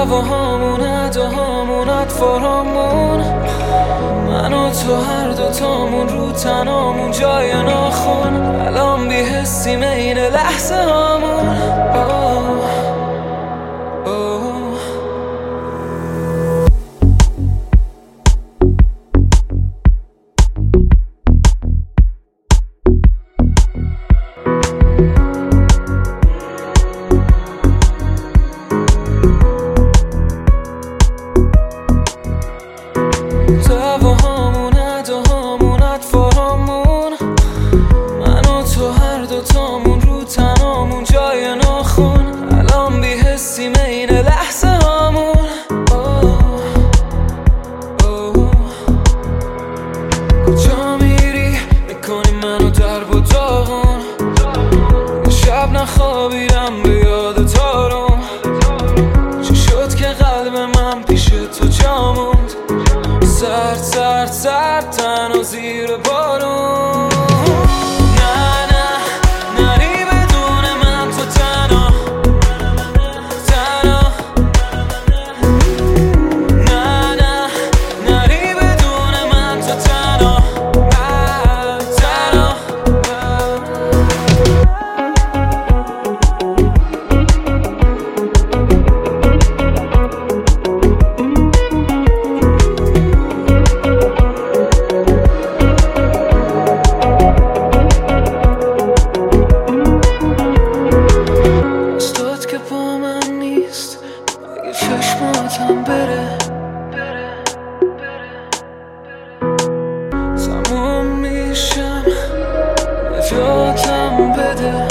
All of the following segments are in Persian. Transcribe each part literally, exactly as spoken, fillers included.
دعواهامون اداهامون اطفارامون، من و تو هر دوتامون رو تنامون جای ناخون، الان بی حسیم این لحظه هامون. دعواهامون اداهامون اطفارامون، من و تو هر دوتامون رو تنامون جای ناخون، الان بی حسیم این لحظه هامون. کجا میری میکنی منو در و داغون، شب نخوابیدم به یاد تارم، چی شد که قلب من پیش تو جا موند، سرد سرد سرد تنها زیر بارون. نه نه نری بدون من تو تنها تنها، نه نه نری بدون من تو تنها تنها. چشماتم بره تموم میشم نجاتم بده.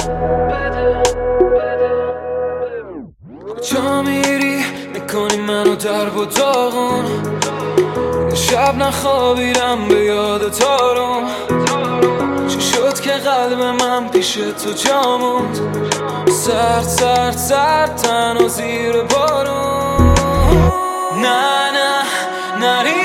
کجا میری میکنی منو در و داغون، شب نخوابیدم به یاد تارم، چی شد که قلب من پیش تو جا موند، سرد سرد سرد تنها زیر بارون. نه نه نری